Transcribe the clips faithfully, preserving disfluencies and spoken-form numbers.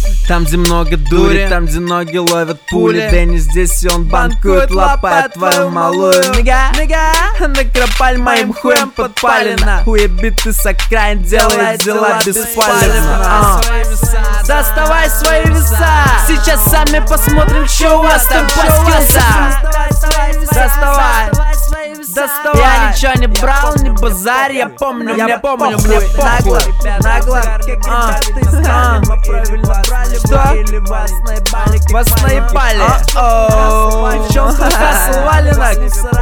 Там, где много дури, там, где ноги ловят пули. Дэнни здесь, и он банкует, лапает твою малую. Нига, накропаль моим хуем подпалено. Хуебитый с окраин делает дела бесполезно. Доставай свои веса. Сейчас сами посмотрим, что у вас там паскился. Доставай, доставай. Я ничего не брал, не базарь. Я помню, я помню, мне нагло, нагло. А, а. Что? Вас наебали. Оу, в чем хасл валенок?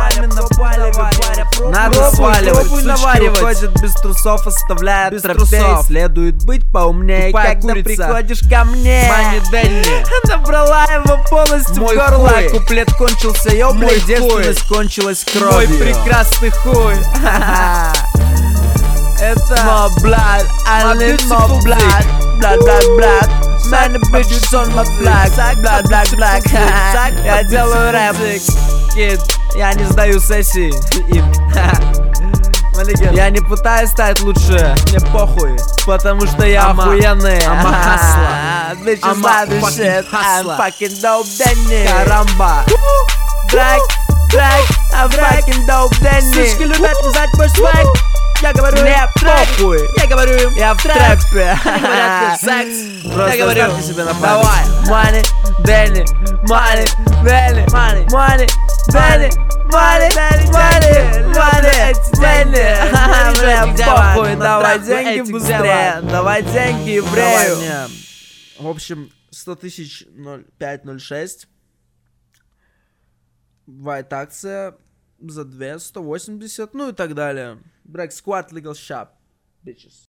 Надо сваливать, сучки уходят без трусов, оставляют трофей. Следует быть поумнее, когда приходишь ко мне. Мани Дэнни набрала его полностью в горло. Куплет кончился, йо, блядь, девственность кончилась кровью. Мой прекрасный хуй. Это more blood, I need more blood. Blood, blood, blood. Many bitches on my flag. Blood, black, black. Я делаю рэп, кид. Я не сдаю сессии им. Я не пытаюсь стать лучше, мне похуй, потому что я охуенный. I'm a hustler. Bitches love this shit. I'm fucking dope, Danny. Карамба. Драк, драк, I'm fucking dope, Danny. Сучки любят взять мой свэг. Я говорю, мне похуй. Я говорю, я в трэпе. Они говорят, секс. Просто я говорю себе на память. Давай. Money, Danny, money, Danny, money, money, Danny, money, money, money, Danny. Мне похуй, давай деньги быстрее. Давай деньги еврею. В общем, сто тысяч ноль пять ноль шесть. White акция за две сто восемьдесят, ну и так далее. Black Squad Legal Shop, bitches.